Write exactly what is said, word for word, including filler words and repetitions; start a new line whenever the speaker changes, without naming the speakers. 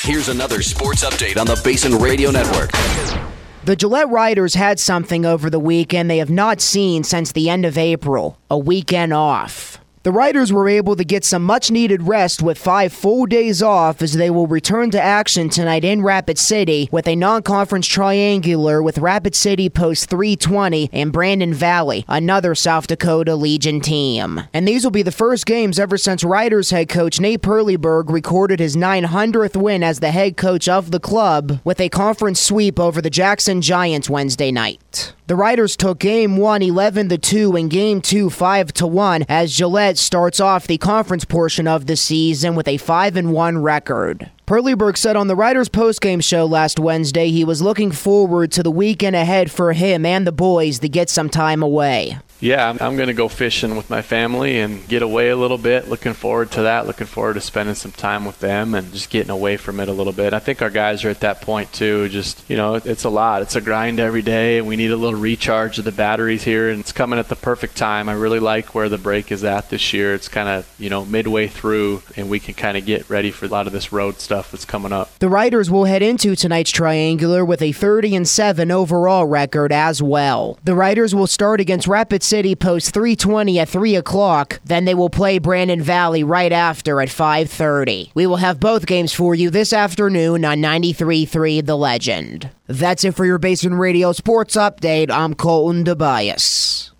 Here's another sports update on the Basin Radio Network.
The Gillette Riders had something over the weekend they have not seen since the end of April, a weekend off. The Riders were able to get some much-needed rest with five full days off as they will return to action tonight in Rapid City with a non-conference triangular with Rapid City Post three twenty and Brandon Valley, another South Dakota Legion team. And these will be the first games ever since Riders head coach Nate Perleberg recorded his nine hundredth win as the head coach of the club with a conference sweep over the Jackson Giants Wednesday night. The Riders took Game one eleven to two and Game two five to one as Gillette starts off the conference portion of the season with a five and one record. Perleberg said on the Riders postgame show last Wednesday he was looking forward to the weekend ahead for him and the boys to get some time away.
Yeah, I'm going to go fishing with my family and get away a little bit. Looking forward to that. Looking forward to spending some time with them and just getting away from it a little bit. I think our guys are at that point too. Just, you know, it's a lot. It's a grind every day, and we need a little recharge of the batteries here, and it's coming at the perfect time. I really like where the break is at this year. It's kind of, you know, midway through, and we can kind of get ready for a lot of this road stuff that's coming up.
The Riders will head into tonight's triangular with a thirty and seven overall record as well. The Riders will start against Rapid City Post three twenty at three o'clock. Then they will play Brandon Valley right after at five thirty. We will have both games for you this afternoon on ninety-three point three The Legend. That's it for your Basin Radio Sports Update. I'm Colton DeBias.